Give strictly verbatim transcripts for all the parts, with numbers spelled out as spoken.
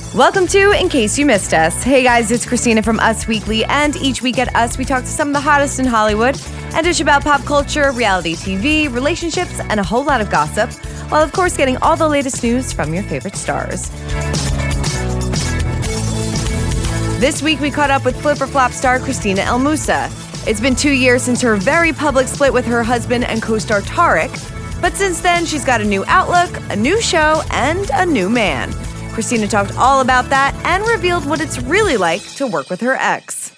Welcome to In Case You Missed Us. Hey guys, it's Christina from Us Weekly, and each week at Us, we talk to some of the hottest in Hollywood and dish about pop culture, reality T V, relationships, and a whole lot of gossip, while of course getting all the latest news from your favorite stars. This week, we caught up with Flip or Flop star Christina El Moussa. It's been two years since her very public split with her husband and co-star Tarek, but since then, she's got a new outlook, a new show, and a new man. Christina talked all about that and revealed what it's really like to work with her ex.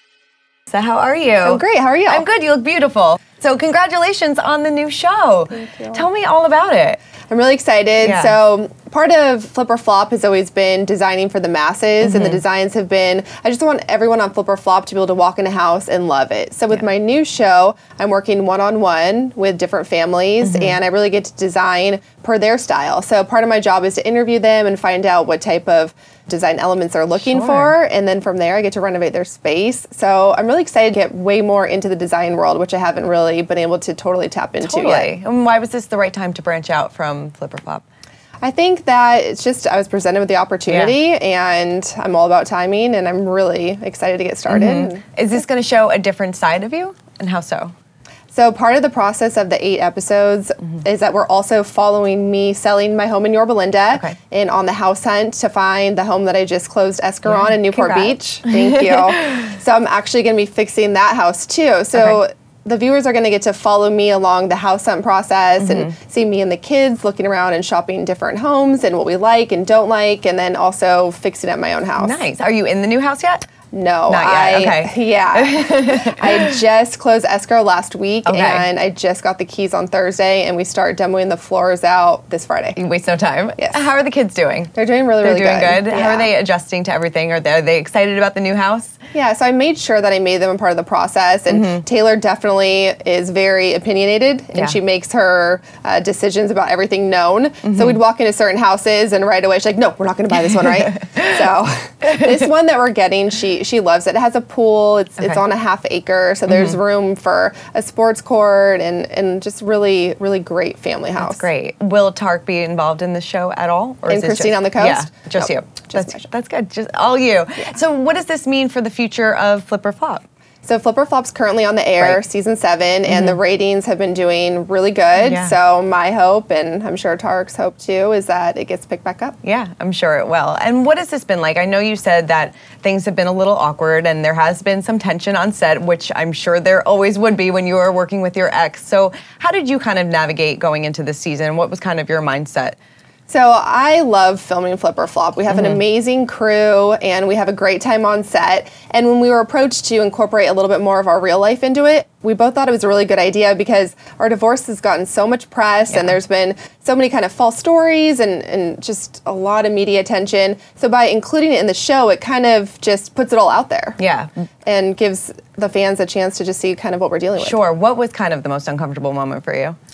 So how are you? I'm great. How are you? I'm good. You look beautiful. So congratulations on the new show. Thank you. Tell me all about it. I'm really excited. Yeah. So part of Flip or Flop has always been designing for the masses, mm-hmm. and the designs have been, I just want everyone on Flip or Flop to be able to walk in a house and love it. So with yeah. my new show, I'm working one-on-one with different families, mm-hmm. and I really get to design per their style. So part of my job is to interview them and find out what type of design elements they're looking sure. for, and then from there I get to renovate their space. So I'm really excited to get way more into the design world, which I haven't really been able to totally tap into totally. yet. And why was this the right time to branch out from Flip or Flop? I think that it's just, I was presented with the opportunity, yeah. and I'm all about timing, and I'm really excited to get started. Mm-hmm. Is this going to show a different side of you, and how so? So part of the process of the eight episodes mm-hmm. is that we're also following me selling my home in Yorba Linda, okay. and on the house hunt to find the home that I just closed escrow yeah. on in Newport Congrats. Beach. Thank you. So I'm actually going to be fixing that house too. So okay. the viewers are going to get to follow me along the house hunt process, mm-hmm. and see me and the kids looking around and shopping different homes and what we like and don't like, and then also fixing up my own house. Nice. Are you in the new house yet? No, Not yet. I, Okay. Yeah. I just closed escrow last week, okay. and I just got the keys on Thursday, and we start demoing the floors out this Friday. You waste no time. Yes. How are the kids doing? They're doing really, They're really doing good. good. Yeah. How are they adjusting to everything? Are they, are they excited about the new house? Yeah, so I made sure that I made them a part of the process, and mm-hmm. Taylor definitely is very opinionated, and yeah. she makes her uh, decisions about everything known. Mm-hmm. So we'd walk into certain houses, and right away she's like, no, we're not going to buy this one, right? So this one that we're getting, she she loves it. It has a pool. It's okay. it's on a half acre, so there's mm-hmm. room for a sports court, and, and just really, really great family house. That's great. Will Tarek be involved in the show at all? Or and Christine just, on the Coast? Yeah, just nope, you. Just that's, that's good. Just all you. Yeah. So what does this mean for the future of Flip or Flop? So Flip or Flop's currently on the air, right. season seven, mm-hmm. and the ratings have been doing really good. Yeah. So my hope, and I'm sure Tarek's hope too, is that it gets picked back up. Yeah, I'm sure it will. And what has this been like? I know you said that things have been a little awkward, and there has been some tension on set, which I'm sure there always would be when you were working with your ex. So how did you kind of navigate going into this season? What was kind of your mindset? So I love filming Flip or Flop. We have mm-hmm. an amazing crew, and we have a great time on set. And when we were approached to incorporate a little bit more of our real life into it, we both thought it was a really good idea, because our divorce has gotten so much press, yeah. and there's been so many kind of false stories, and, and just a lot of media attention. So by including it in the show, it kind of just puts it all out there. Yeah. And gives the fans a chance to just see kind of what we're dealing with. Sure. What was kind of the most uncomfortable moment for you?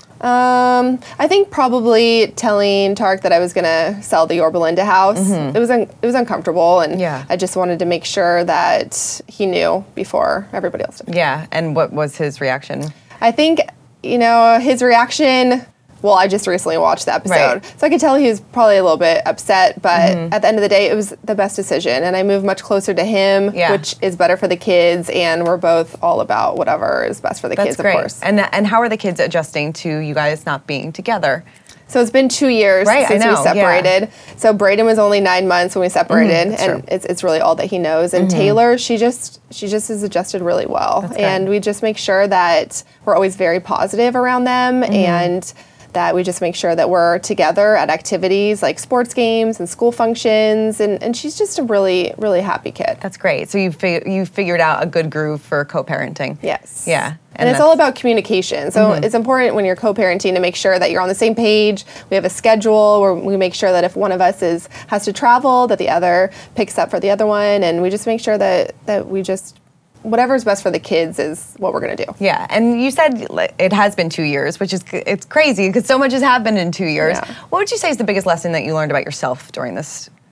Um, I think probably telling Tarek that I was gonna sell the Yorba Linda house. Mm-hmm. It was un- it was uncomfortable, and yeah. I just wanted to make sure that he knew before everybody else did. Yeah, and what was his reaction? I think, you know, his reaction. Well, I just recently watched the episode, right. so I could tell he was probably a little bit upset, but mm-hmm. at the end of the day, it was the best decision, and I moved much closer to him, yeah. which is better for the kids, and we're both all about whatever is best for the That's kids, great. Of course. And and how are the kids adjusting to you guys not being together? So it's been two years right, since I know, we separated. Yeah. So Braden was only nine months when we separated, mm-hmm, and it's it's really all that he knows. And mm-hmm. Taylor, she just she just has adjusted really well, That's and good. we just make sure that we're always very positive around them, mm-hmm. and that we just make sure that we're together at activities like sports games and school functions, and, and she's just a really, really happy kid. That's great. So you fig- you figured out a good groove for co-parenting. Yes. Yeah. And, and it's all about communication. So mm-hmm. it's important when you're co-parenting to make sure that you're on the same page. We have a schedule where we make sure that if one of us is has to travel, that the other picks up for the other one, and we just make sure that, that we just whatever's best for the kids is what we're going to do. Yeah, and you said it has been two years, which is it's crazy because so much has happened in two years. Yeah. What would you say is the biggest lesson that you learned about yourself during this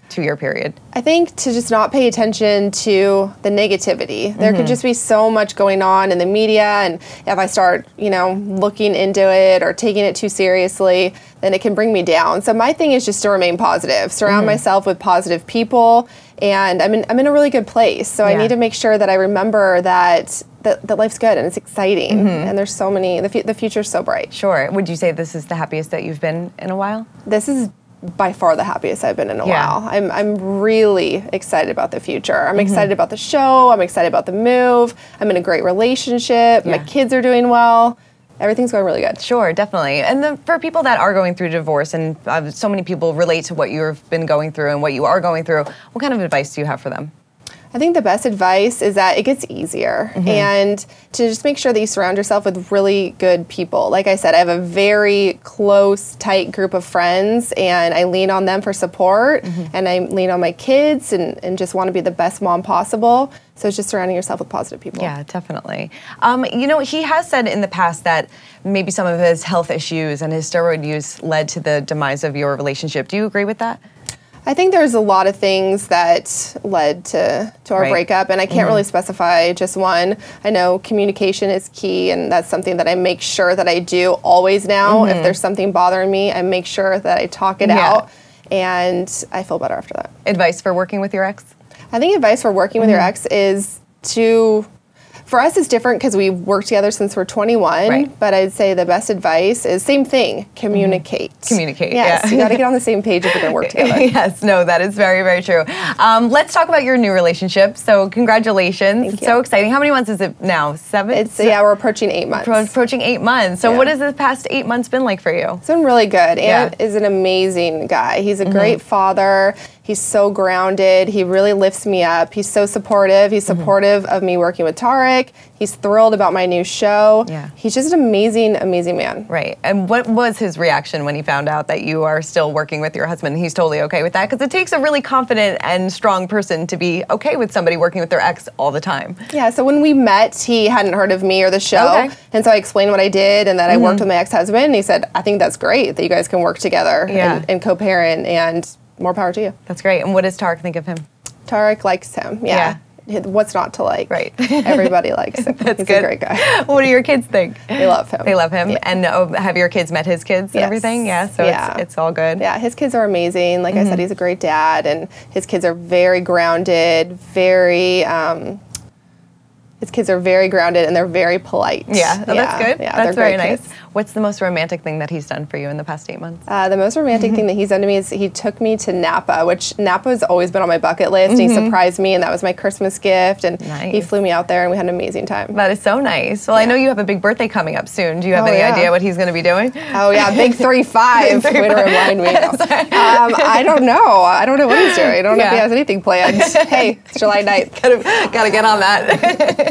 two-year period? I think to just not pay attention to the negativity. There Mm-hmm. could just be so much going on in the media, and if I start, you know, looking into it or taking it too seriously, then it can bring me down. So my thing is just to remain positive, surround Mm-hmm. myself with positive people, and I'm in, I'm in a really good place. So Yeah. I need to make sure that I remember that that, that life's good and it's exciting, Mm-hmm. and there's so many, the, fu- the future's so bright. Sure. Would you say this is the happiest that you've been in a while? This is by far the happiest I've been in a Yeah. while. I'm I'm really excited about the future. I'm Mm-hmm. excited about the show. I'm excited about the move. I'm in a great relationship. My Yeah. kids are doing well. Everything's going really good. Sure, definitely. And the, for people that are going through divorce, and uh, so many people relate to what you've been going through and what you are going through, what kind of advice do you have for them? I think the best advice is that it gets easier, Mm-hmm. and to just make sure that you surround yourself with really good people. Like I said, I have a very close, tight group of friends, and I lean on them for support, Mm-hmm. and I lean on my kids and, and just want to be the best mom possible. So it's just surrounding yourself with positive people. Yeah, definitely. Um, you know, he has said in the past that maybe some of his health issues and his steroid use led to the demise of your relationship. Do you agree with that? I think there's a lot of things that led to, to our Right. breakup, and I can't really specify just one. I know communication is key, and that's something that I make sure that I do always now. If there's something bothering me, I make sure that I talk it Yeah. out, and I feel better after that. Advice for working with your ex? I think advice for working with your ex is to, for us it's different because we've worked together since we're twenty-one, Right. but I'd say the best advice is same thing, communicate. Communicate, Yes, yeah. you got to get on the same page if we're going to work together. Yes, no, that is very, very true. Um, let's talk about your new relationship. So congratulations. Thank it's you. so exciting. How many months is it now? Seven? It's, yeah, we're approaching eight months. Pro- approaching eight months. So Yeah. what has the past eight months been like for you? It's been really good. Yeah. Ant is an amazing guy. He's a great father. He's so grounded. He really lifts me up. He's so supportive. He's supportive of me working with Tarek. He's thrilled about my new show. Yeah. He's just an amazing, amazing man. Right. And what was his reaction when he found out that you are still working with your husband? He's totally okay with that? Because it takes a really confident and strong person to be okay with somebody working with their ex all the time. Yeah, so when we met, he hadn't heard of me or the show. Okay. And so I explained what I did and that I worked with my ex-husband. And he said, I think that's great that you guys can work together Yeah. and, and co-parent, and more power to you. That's great. And what does Tarek think of him? Tarek likes him. Yeah. What's not to like? Right. Everybody likes him. That's He's good. a great guy. What do your kids think? They love him. They love him. Yeah. And oh, have your kids met his kids and Yes. everything? Yeah, so Yeah. It's, it's all good. Yeah, his kids are amazing. Like I said, he's a great dad, and his kids are very grounded, very. Um, his kids are very grounded, and they're very polite. Yeah, oh, that's good. Yeah, that's they're very great nice. kids. What's the most romantic thing that he's done for you in the past eight months? Uh, the most romantic thing that he's done to me is he took me to Napa, which Napa has always been on my bucket list. And he surprised me, and that was my Christmas gift. And he Nice. flew me out there, and we had an amazing time. That is so nice. Well, I know you have a big birthday coming up soon. Do you have Oh, any yeah. idea what he's going to be doing? Oh yeah, big thirty-five. Way to remind me. No. Um, I don't know. I don't know what he's doing. I don't know if he Yeah. has anything planned. Hey, it's July ninth. gotta, gotta get on that.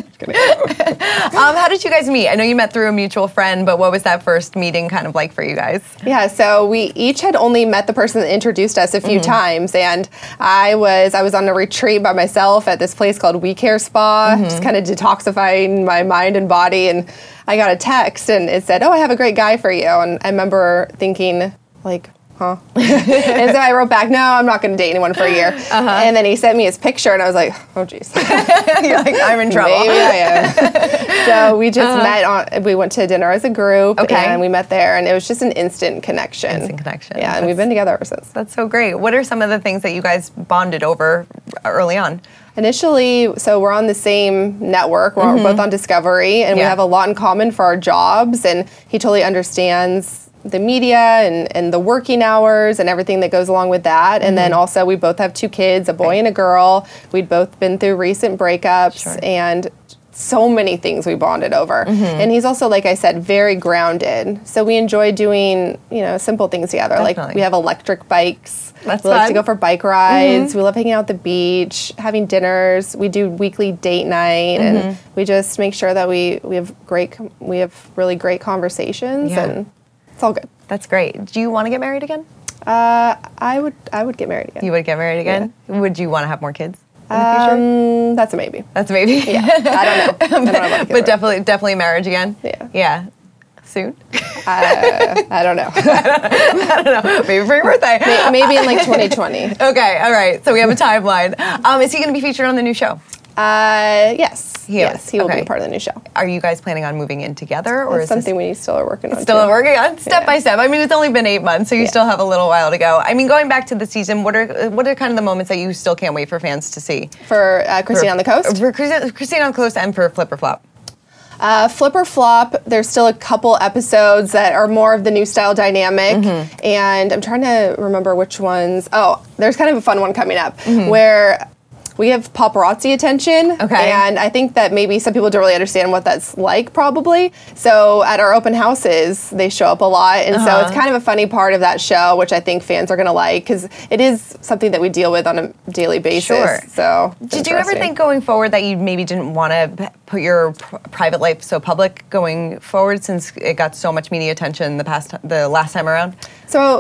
um, how did you guys meet? I know you met through a mutual friend, but what was that first meeting kind of like for you guys? Yeah, so we each had only met the person that introduced us a few times, and I was I was on a retreat by myself at this place called We Care Spa, just kind of detoxifying my mind and body, and I got a text and it said, "Oh, I have a great guy for you," and I remember thinking like, huh? And so I wrote back, no, I'm not going to date anyone for a year. Uh-huh. And then he sent me his picture, and I was like, oh, geez. You're like, I'm in trouble. Maybe I am. So we just met on, we went to dinner as a group, Okay. and we met there, and it was just an instant connection. Instant connection. Yeah, and That's- we've been together ever since. That's so great. What are some of the things that you guys bonded over early on? Initially, so we're on the same network. We're both on Discovery, and we Yeah. have a lot in common for our jobs, and he totally understands the media and, and the working hours and everything that goes along with that. And then also we both have two kids, a boy and a girl. We'd both been through recent breakups, Sure. and so many things we bonded over. And he's also, like I said, very grounded. So we enjoy doing, you know, simple things together. Like Definitely. we have electric bikes. That's we like fun. to go for bike rides. We love hanging out at the beach, having dinners. We do weekly date night, and we just make sure that we, we have great, com- we have really great conversations, Yeah. and it's all good. That's great. Do you want to get married again? Uh, I would, I would get married again. You would get married again? Would you want to have more kids in the future? Um, that's a maybe. That's maybe. Yeah, I don't know. I don't know about the kid But part. definitely, definitely marriage again. Yeah. Yeah. Soon? Uh, I don't know. I don't know. Maybe for your birthday. Maybe in like twenty twenty. Okay, all right. So we have a timeline. Um, is he going to be featured on the new show? Uh, yes. He yes, is. he will Okay. be a part of the new show. Are you guys planning on moving in together, or That's is something this we still are working on. still too. working on step Yeah. by step? I mean, it's only been eight months, so you Yeah. still have a little while to go. I mean, going back to the season, what are what are kind of the moments that you still can't wait for fans to see? For uh, Christine on the Coast? For Christine, Christine on the Coast and for Flip or Flop. Uh, Flip or Flop, there's still a couple episodes that are more of the new style dynamic, Mm-hmm. and I'm trying to remember which ones. Oh, there's kind of a fun one coming up Mm-hmm. where we have paparazzi attention, Okay. and I think that maybe some people don't really understand what that's like, probably. So at our open houses, they show up a lot, and so it's kind of a funny part of that show, which I think fans are going to like, because it is something that we deal with on a daily basis. Sure. So it's Did you ever interesting. think going forward that you maybe didn't want to put your pr- private life so public going forward, since it got so much media attention the past the last time around? So,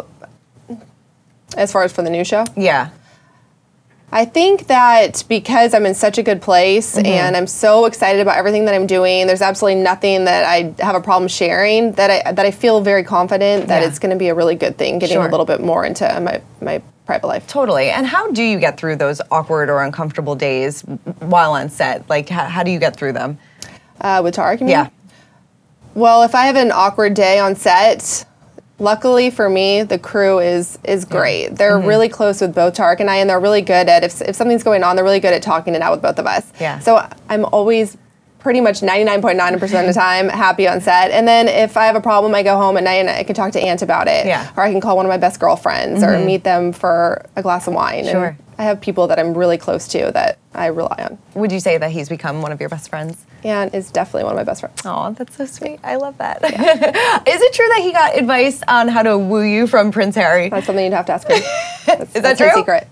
as far as for the new show? Yeah. I think that because I'm in such a good place Mm-hmm. and I'm so excited about everything that I'm doing, there's absolutely nothing that I have a problem sharing, that I that I feel very confident that Yeah. it's going to be a really good thing, getting Sure. a little bit more into my, my private life. Totally. And how do you get through those awkward or uncomfortable days while on set? Like, how, how do you get through them? Uh, with Tarek, you mean? Yeah. Well, if I have an awkward day on set, luckily for me, the crew is is great. They're Mm-hmm. really close with both Tarek and I, and they're really good at, if, if something's going on, they're really good at talking it out with both of us. Yeah. So I'm always pretty much ninety-nine point nine percent of the time happy on set. And then if I have a problem, I go home at night and I can talk to Ant about it. Yeah. Or I can call one of my best girlfriends or meet them for a glass of wine. Sure. And I have people that I'm really close to that I rely on. Would you say that he's become one of your best friends? Ant is definitely one of my best friends. Oh, that's so sweet. I love that. Is it true that he got advice on how to woo you from Prince Harry? That's something you'd have to ask him. That's, Is that that's true? a secret.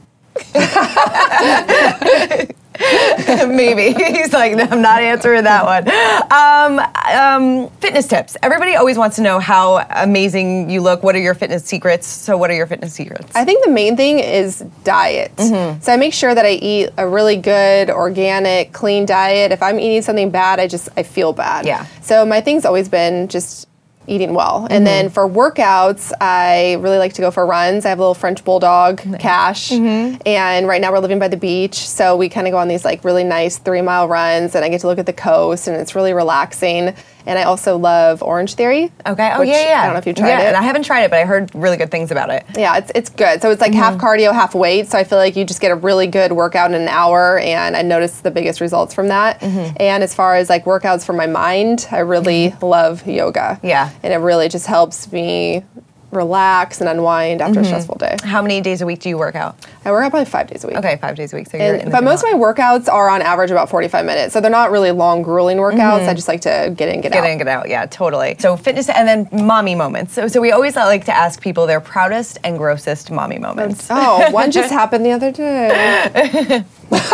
Maybe. He's like, no, I'm not answering that one. Um, um, fitness tips. Everybody always wants to know how amazing you look. What are your fitness secrets? So what are your fitness secrets? I think the main thing is diet. Mm-hmm. So I make sure that I eat a really good, organic, clean diet. If I'm eating something bad, I just, I feel bad. Yeah. So my thing's always been just eating well. And then for workouts, I really like to go for runs. I have a little French bulldog, Cash. And right now we're living by the beach. So we kind of go on these like really nice three mile runs and I get to look at the coast and it's really relaxing. And I also love Orange Theory. Okay. Oh, which yeah, yeah. I don't know if you tried yeah, it. and I haven't tried it, but I heard really good things about it. Yeah, it's it's good. So it's like half cardio, half weight. So I feel like you just get a really good workout in an hour, and I noticed the biggest results from that. And as far as like workouts for my mind, I really love yoga. Yeah. And it really just helps me relax and unwind after a stressful day. How many days a week do you work out? I work out probably five days a week. Okay, five days a week. So you're in And, the but gym most a of lot. my workouts are on average about forty-five minutes. So they're not really long, grueling workouts. I just like to get in, get, Get out. in, get out. Yeah, totally. So fitness and then mommy moments. So, so we always like to ask people their proudest and grossest mommy moments. Oh, one just happened the other day.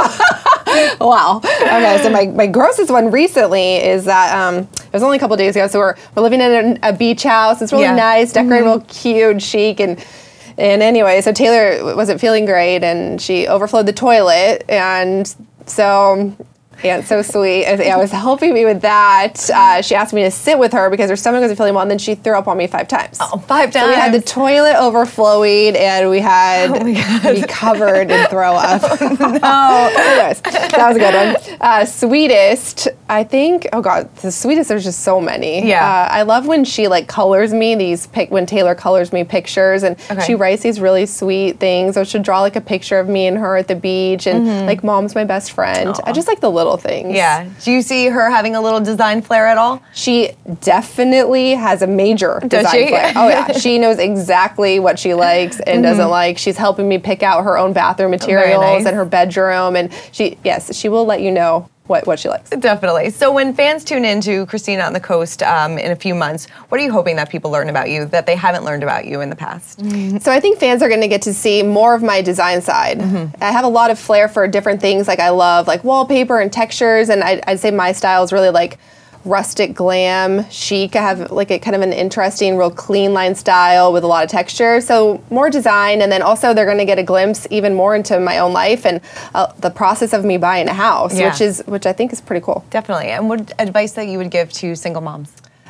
Wow. Okay, so my, my grossest one recently is that um, it was only a couple days ago. So we're, we're living in a, a beach house. It's really Yeah. nice, decorated, real cute, chic, and and anyway, so Taylor wasn't feeling great, and she overflowed the toilet, and so. Yeah, it's so sweet. I I was helping me with that. Uh, she asked me to sit with her because her stomach wasn't feeling well, and then she threw up on me five times. Oh, five times. So we had the toilet overflowing, and we had Oh my God. me covered in throw up. No. Anyways, that was a good one. Uh, sweetest, I think. Oh God, the sweetest. There's just so many. Yeah. Uh, I love when she like colors me these pic. When Taylor colors me pictures, and Okay. she writes these really sweet things. Or she'll draw like a picture of me and her at the beach, and like Mom's my best friend. I just like the little things. Yeah. Do you see her having a little design flair at all? She definitely has a major Does design she? flair. Oh yeah, she knows exactly what she likes and doesn't like. She's helping me pick out her own bathroom materials nice. and her bedroom, and she yes, she will let you know what, what she likes. Definitely. So when fans tune into Christina on the Coast um, in a few months, what are you hoping that people learn about you that they haven't learned about you in the past? So I think fans are going to get to see more of my design side. I have a lot of flair for different things. Like I love like wallpaper and textures, and I'd, I'd say my style is really like rustic, glam, chic. I have like a kind of an interesting, real clean line style with a lot of texture. So more design, and then also they're going to get a glimpse even more into my own life and uh, the process of me buying a house, Yeah. which is which I think is pretty cool. Definitely. And what advice that you would give to single moms?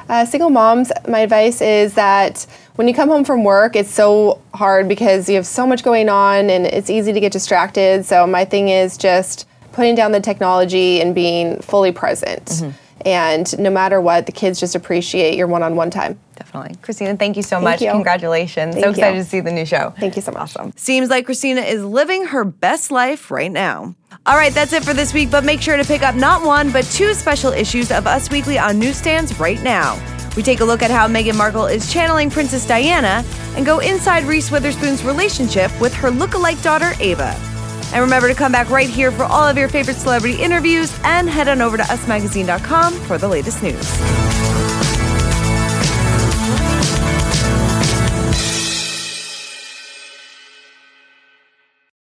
Uh, single moms, my advice is that when you come home from work, it's so hard because you have so much going on and it's easy to get distracted. So my thing is just putting down the technology and being fully present. Mm-hmm. And no matter what, the kids just appreciate your one-on-one time. Definitely. Christina, thank you so thank much. You. Congratulations. Thank so excited you. to see the new show. Thank you so much. Awesome. Seems like Christina is living her best life right now. All right, that's it for this week, but make sure to pick up not one, but two special issues of Us Weekly on newsstands right now. We take a look at how Meghan Markle is channeling Princess Diana and go inside Reese Witherspoon's relationship with her lookalike daughter, Ava. And remember to come back right here for all of your favorite celebrity interviews and head on over to us magazine dot com for the latest news.